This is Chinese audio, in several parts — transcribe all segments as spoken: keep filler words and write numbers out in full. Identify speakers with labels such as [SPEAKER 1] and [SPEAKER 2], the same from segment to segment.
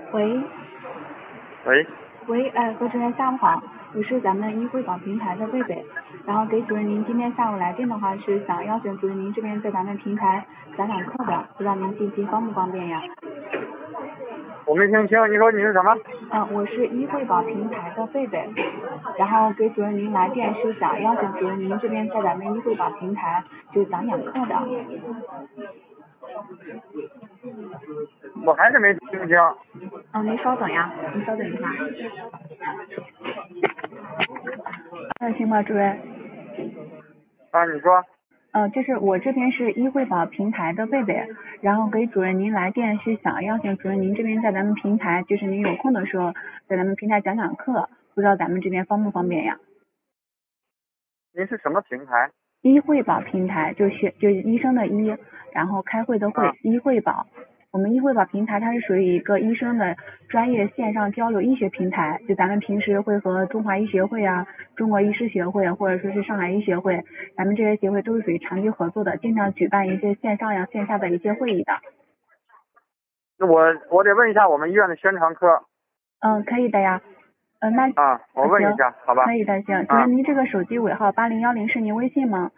[SPEAKER 1] 喂，
[SPEAKER 2] 喂，
[SPEAKER 1] 喂，呃，何主任下午好，我是咱们医惠保平台的贝贝，然后给主任您今天下午来电的话是想邀请主任您这边在咱们平台讲讲课的，不知道您近期方不方便呀？
[SPEAKER 2] 我没听清，你说你是什么？
[SPEAKER 1] 嗯、呃，我是医惠保平台的贝贝，然后给主任您来电是想邀请主任您这边在咱们医惠保平台就讲讲课的。
[SPEAKER 2] 我还是没听清。
[SPEAKER 1] 嗯，您稍等呀，您稍等一下。能听吗，主任？
[SPEAKER 2] 啊，你说。
[SPEAKER 1] 呃，就是我这边是医惠保平台的贝贝，然后给主任您来电是想邀请主任您这边在咱们平台，就是您有空的时候在咱们平台讲讲课，不知道咱们这边方不方便呀？
[SPEAKER 2] 您是什么平台？
[SPEAKER 1] 医惠保平台就是就是医生的医，然后开会的会，
[SPEAKER 2] 啊、
[SPEAKER 1] 医惠保。我们医惠保平台它是属于一个医生的专业线上交流医学平台，就咱们平时会和中华医学会啊、中国医师协会或者说是上海医学会，咱们这些协会都是属于长期合作的，经常举办一些线上呀、线下的一些会议的。
[SPEAKER 2] 那我我得问一下我们医院的宣传科。
[SPEAKER 1] 嗯，可以的呀。嗯、呃，那
[SPEAKER 2] 啊，我问一下，好吧？
[SPEAKER 1] 可以的，行。主
[SPEAKER 2] 啊
[SPEAKER 1] 任，您这个手机尾号八零幺零是您微信吗？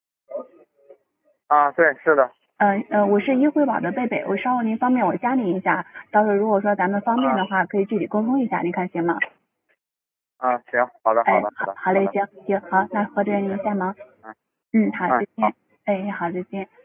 [SPEAKER 2] 啊，对，是的。
[SPEAKER 1] 呃呃，我是医惠保的贝贝，我稍后您方便我加您一下，到时候如果说咱们方便的话，可以具体沟通一下，您看行吗？
[SPEAKER 2] 啊，行，好的，好
[SPEAKER 1] 哎，
[SPEAKER 2] 的，好的，
[SPEAKER 1] 好嘞，行行好，那何主任您先忙。
[SPEAKER 2] 嗯
[SPEAKER 1] 嗯，好，
[SPEAKER 2] 嗯，
[SPEAKER 1] 再见。
[SPEAKER 2] 好。
[SPEAKER 1] 哎，好，再见。